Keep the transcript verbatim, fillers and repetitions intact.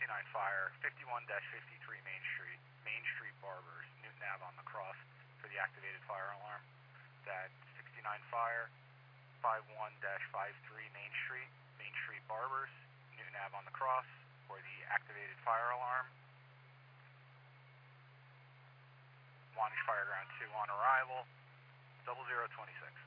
sixty-nine Fire, fifty-one fifty-three Main Street, Main Street Barbers, Newton Ave on the cross for the activated fire alarm. That sixty-nine Fire, fifty-one fifty-three Main Street, Main Street Barbers, Newton Ave on the cross for the activated fire alarm. Wantage Fire Ground two on arrival, double zero twenty-six.